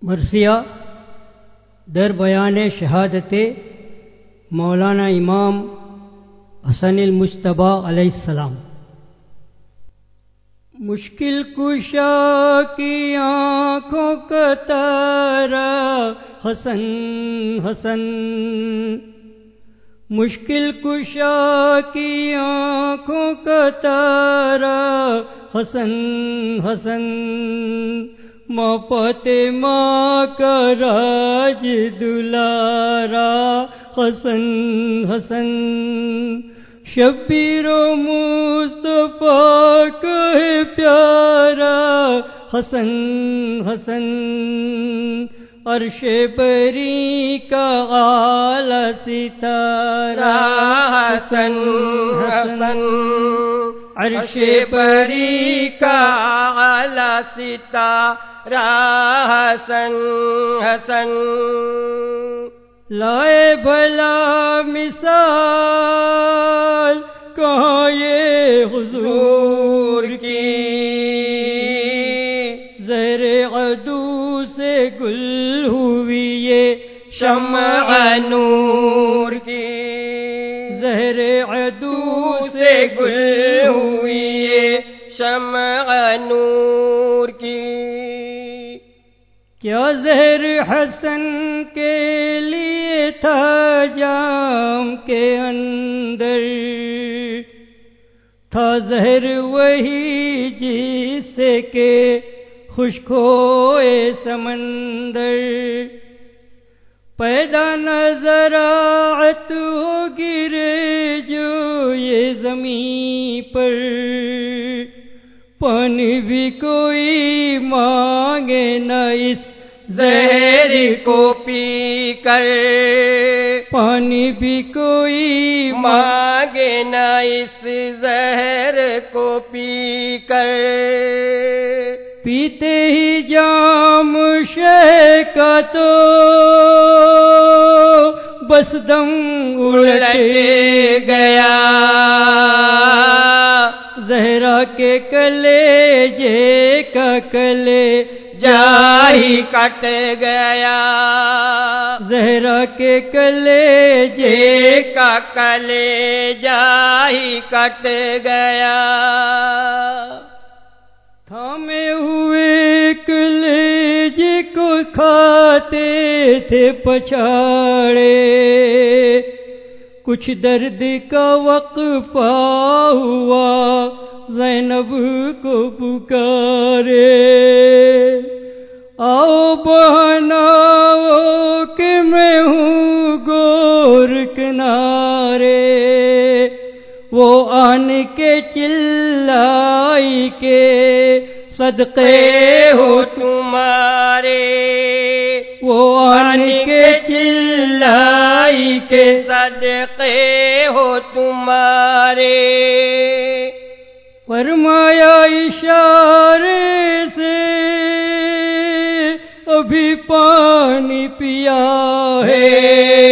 مرثیہ در بیان شہادت مولانا امام حسن المجتبی علیہ السلام۔ مشکل کشا کی آنکھوں کا تارا حسن حسن، مشکل کشا کی آنکھوں کا تارا حسن حسن، ماں فاطمہ کا راج دلارا حسن حسن، شبیر و مصطفیٰ کا ہے پیارا حسن حسن، عرش بری کا اعلیٰ ستارہ حسن حسن، عرش بری کا اعلیٰ ستارہ حسن حسن، لائے بھلا مثال کہاں یہ حضور کی، زہر عدو سے گل ہوئی یہ شمع نور کی، زہر عدو سے گل ہوئی یہ شمع نور کی، کیا زہر حسن کے لیے تھا جام کے اندر، تھا زہر وہی جس سے کہ خشک ہوئے سمندر، پیدا نہ زراعت ہو گرے جو یہ زمین پر، پانی بھی کوئی مانگے نہ اس زہر کو پی کر، پانی بھی کوئی مانگے نہ اس زہر کو پی کر، پیتے ہی جام شہ کا تو بس دم الٹ گیا، زہرا کے کلیجے کا کلے جاہی کٹ گیا، زہرا کے کلیجے کا کلے جاہی کٹ گیا، تھامے ہوئے کلیجے کو کھاتے تھے پچھاڑے، کچھ درد کا وقفہ ہوا زینب کو پکارے، آؤ بہناؤ کہ میں ہوں گور کنارے، وہ آن کے چلائی کے صدقے ہو تمہارے، وہ آن کے چلائی کے صدقے ہو تمہارے، فرمایا اشارے سے ابھی پانی پیا ہے،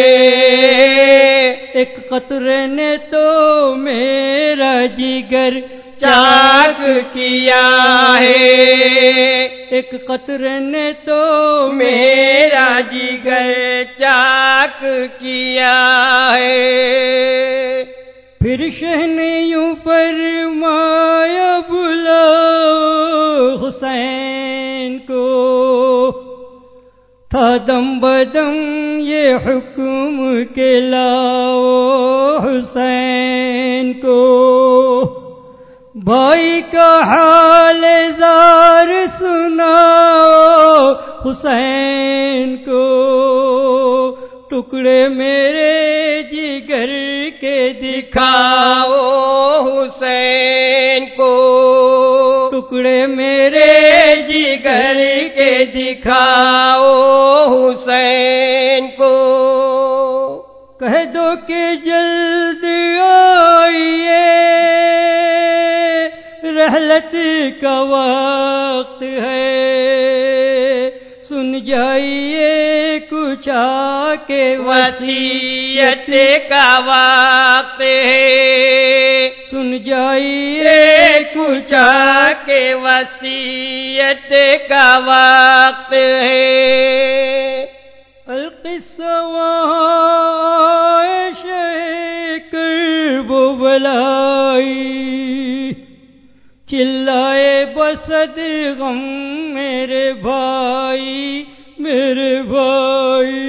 ایک قطرے نے تو میرا جگر چاک کیا ہے، ایک قطرے نے تو میرا جگر چاک کیا ہے، پھر شہ نے یوں فرمایا بلاؤ حسین کو، تھا دم بدم یہ حکم کے لاؤ حسین کو، بھائی کا حال زار سناؤ حسین کو، ٹکڑے میرے جگر کے دکھاؤ حسین کو، ٹکڑے میرے جگر کے دکھاؤ حسین کو، کہہ دو کہ جلد آئیے رحلت کا وقت ہے، سن جائیے کچھ آ کے وصیت کا وقت ہے، سن جائیے کچھ آ کے وصیت اذیت کا وقت ہے۔ القصہ کرب و بلائی، چلائے بسد غم میرے بھائی میرے بھائی،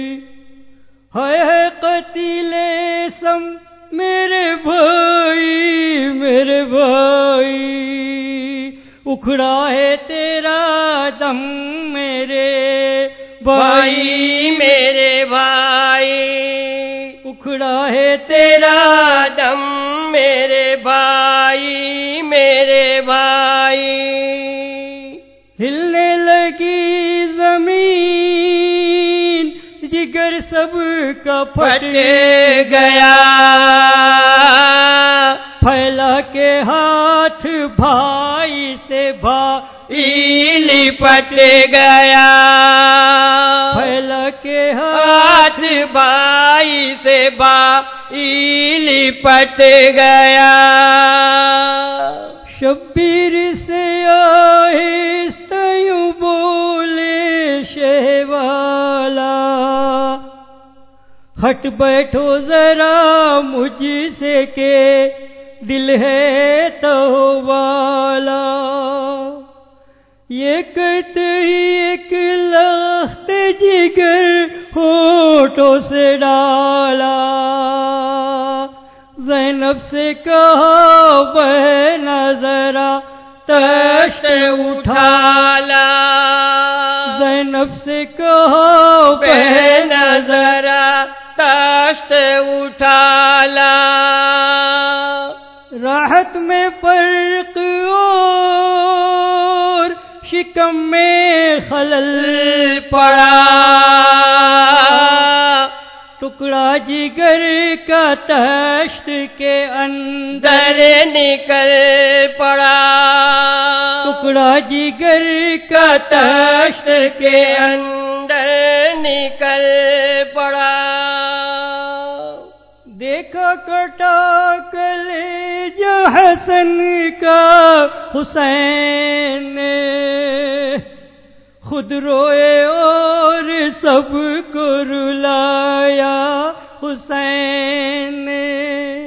ہے قتیل سم میرے بھائی میرے بھائی، اکھڑا ہے تیرا دم میرے بھائی میرے بھائی، اکھڑا ہے تیرا دم میرے بھائی میرے بھائی، ہلنے لگی زمین جگر سب کا پھٹ گیا، پھیلا کے ہاتھ بھائی سے بھائی لپٹ گیا، پھیلا کے ہاتھ بھائی سے بھائی لپٹ گیا، شبیر سے آہستہ یوں بولے شہوالا، ہٹ بیٹھو ذرا مجھ سے کہ دل ہے تو والا، یہ کہتے ہی ایک لخت جگر ہونٹوں سے ڈالا، زینب سے کہا بہنا ذرا تشت اٹھا لا، زینب سے کہا بہنا ذرا تشت اٹھا لا، راحت میں فرق اور شکم میں خلل پڑا، ٹکڑا جگر کا تشت کے اندر نکل پڑا، ٹکڑا جگر کا تشت کے اندر نکل پڑا، دیکھا کٹا کلیجہ حسن کا حسین نے، خود روئے اور سب کو رلایا حسین نے،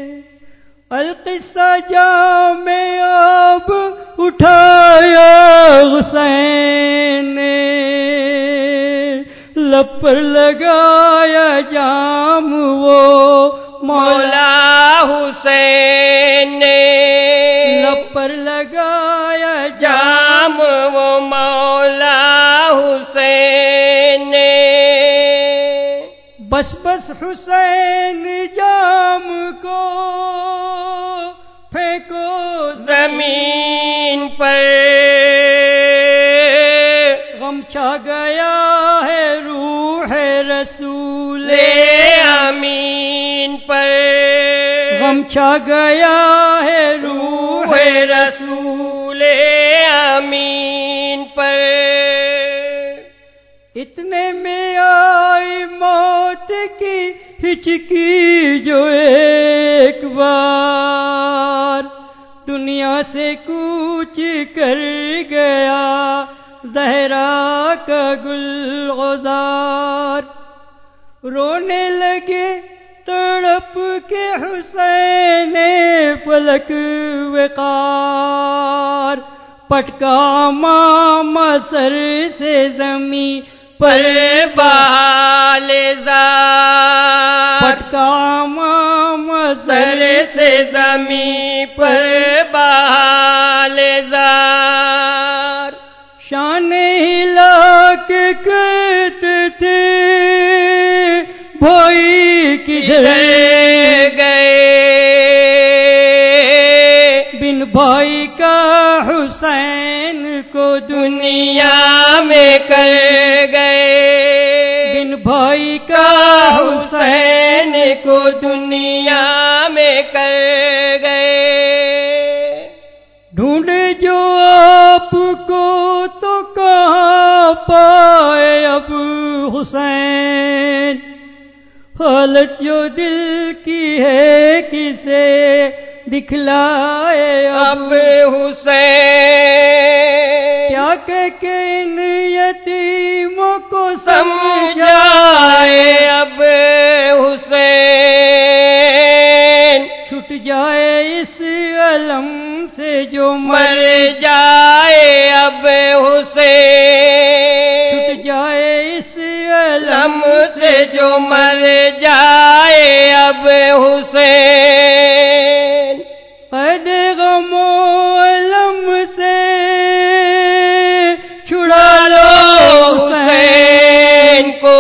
القصہ جام آب اٹھایا حسین نے، لب پر لگایا جام وہ مولا حسین نے، لب پر لگایا جام وہ مولا حسین نے، بس بس حسین جام کو پھینکو زمین پر، غم چھا گیا ہے روح رسول امین پر، غم چھا گیا ہے روح رسول امین پر، اتنے میں آئی موت کی ہچکی جو ایک بار دنیا سے کوچ کر گیا زہرا کا گلزار، رونے لگے تڑپ کے حسین فلک وقار، پٹکا امام سر سے زمین پر بحال زار، پٹکا امام سر سے زمین پر بحال زار، شان ہلا کے کہتے تھے بھائی کدھر گئے، بن بھائی کا حسین کو دنیا میں کر گئے، بن بھائی کا حسین کو دنیا میں کر گئے، ڈھونڈے جو آپ کو تو کہاں پائے اب حسین، حالت جو دل کی ہے کسے دکھلائے اب حسین، کیا کہ ان یتیموں کو سمجھائے اب حسین، چھٹ جائے اس علم سے جو مر جائے اب حسین، چھٹ جائے اس علم سے جو مر جائے اب حسین، قید غم و علم سے چھڑا لو حسین کو،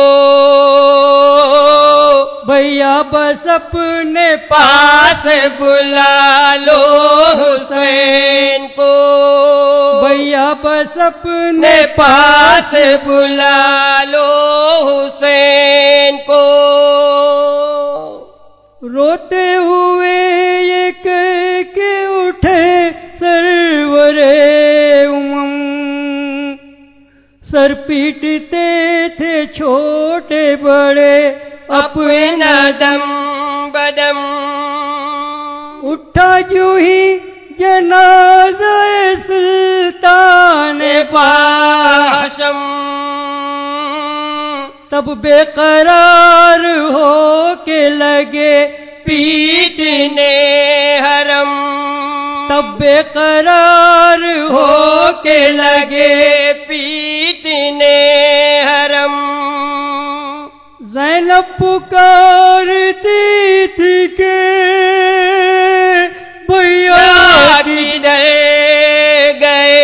بھیا بس اپنے پاس بلا لو حسین کو، بھیا بس اپنے پاس بلا لو حسین کو، روتے ہوئے یہ کہہ کے اٹھے سرور امم، سر پیٹتے تھے چھوٹے بڑے اپنا دم بدم، اٹھا جو ہی جنازہ سلطان ہاشم، تب بے قرار ہو کے لگے پیٹنے حرم، تب بے قرار ہو کے لگے پیٹنے حرم، زینب پکارتی تھی کہ بھیا کدھر گئے،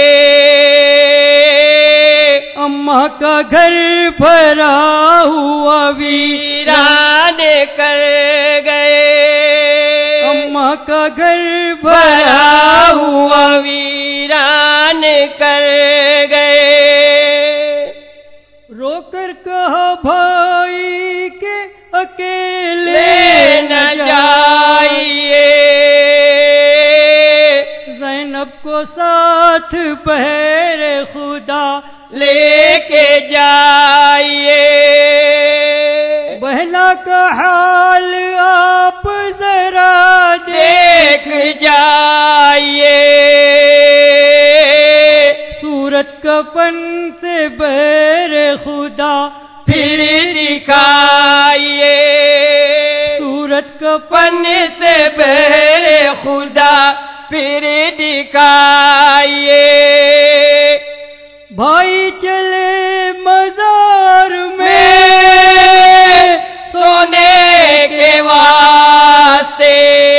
اماں کا گھر بھرا ہوا ویران کر گئے، اماں کا گھر بھرا بھرا ہوا ویران کر گئے، رو کر کہا بھائی کہ اکیلے نہ جائیے، زینب کو ساتھ بہر خدا لے کے جائیے، بہنا کا حال آپ ذرا دیکھ جائیے، صورت کفن سے بہر خدا پھر دکھائیے، صورت کفن فن سے بہر خدا پھر دکھائیے، بھائی چلے مزار میں سونے کے واسطے،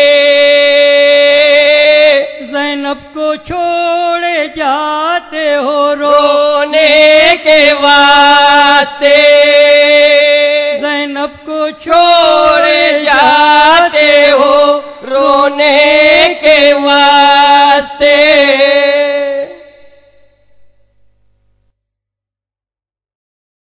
زینب کو چھوڑے جاتے ہو رونے کے واسطے، زینب کو چھوڑے جاتے ہو رونے کے واسطے،